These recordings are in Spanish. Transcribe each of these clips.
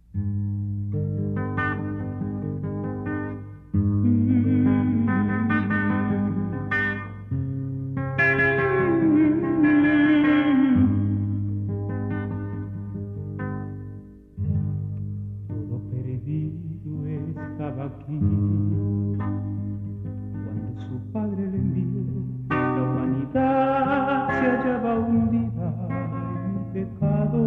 Todo perdido estaba aquí cuando su padre le envió. La humanidad se hallaba hundida en el pecado.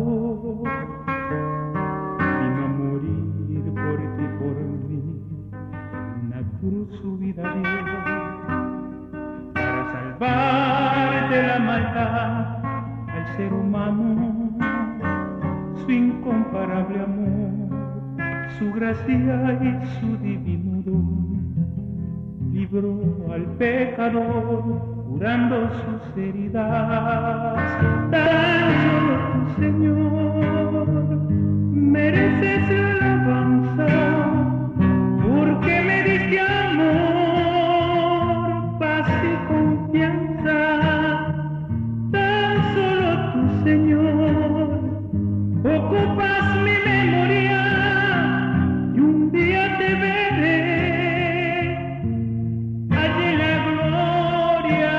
Vino a morir por ti, por mí, en una cruz su vida dio para salvar de la maldad al ser humano. Su incomparable amor, su gracia y su divino don, libró al pecador curando sus heridas. Tan solo tú, Señor, mereces la alabanza, porque me diste amor, paz y confianza. Tan solo tú, Señor, ocupas mi memoria y un día te veré allí en la gloria.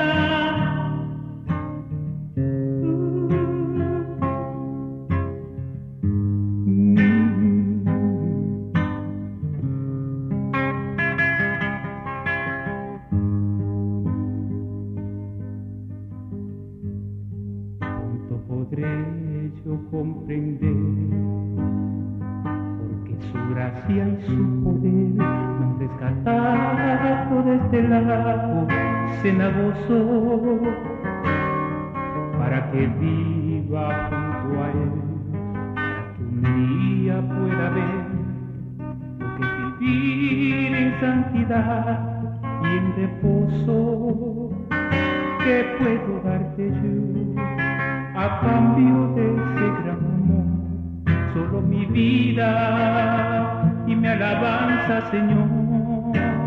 Pronto podré yo comprender porque su gracia y su poder me han rescatado de este lago cenagoso, para que viva junto a él, para que un día pueda ver lo que es vivir en santidad y en reposo. ¿Qué puedo darte yo a cambio de ese gran amor? Solo mi vida y mi alabanza, Señor.